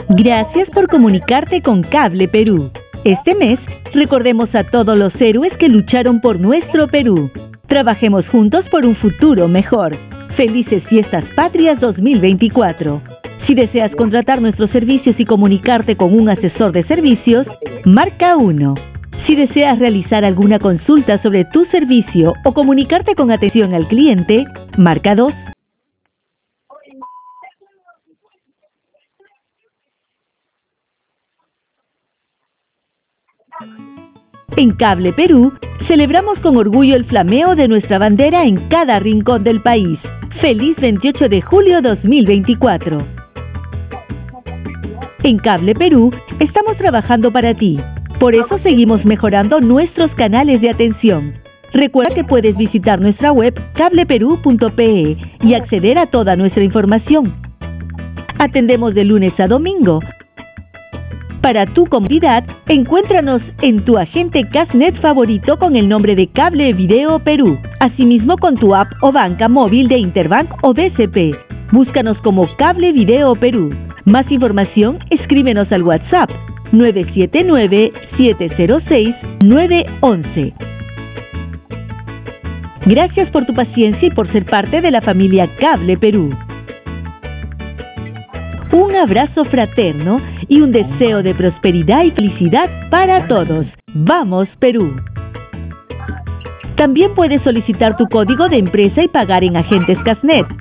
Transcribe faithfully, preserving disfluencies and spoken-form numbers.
Gracias por comunicarte con Cable Perú. Este mes, recordemos a todos los héroes que lucharon por nuestro Perú. Trabajemos juntos por un futuro mejor. Felices Fiestas Patrias dos mil veinticuatro. Si deseas contratar nuestros servicios y comunicarte con un asesor de servicios, marca uno. Si deseas realizar alguna consulta sobre tu servicio o comunicarte con atención al cliente, marca dos. En Cable Perú, celebramos con orgullo el flameo de nuestra bandera en cada rincón del país. ¡Feliz veintiocho de julio dos mil veinticuatro! En Cable Perú, estamos trabajando para ti. Por eso seguimos mejorando nuestros canales de atención. Recuerda que puedes visitar nuestra web cable perú punto pe y acceder a toda nuestra información. Atendemos de lunes a domingo. Para tu comodidad, encuéntranos en tu agente Casnet favorito con el nombre de Cable Video Perú. Asimismo con tu app o banca móvil de Interbank o B C P. Búscanos como Cable Video Perú. Más información, escríbenos al WhatsApp nueve siete nueve, siete cero seis, nueve uno uno. Gracias por tu paciencia y por ser parte de la familia Cable Perú. Un abrazo fraterno y un deseo de prosperidad y felicidad para todos. ¡Vamos, Perú! También puedes solicitar tu código de empresa y pagar en Agentes Casnet.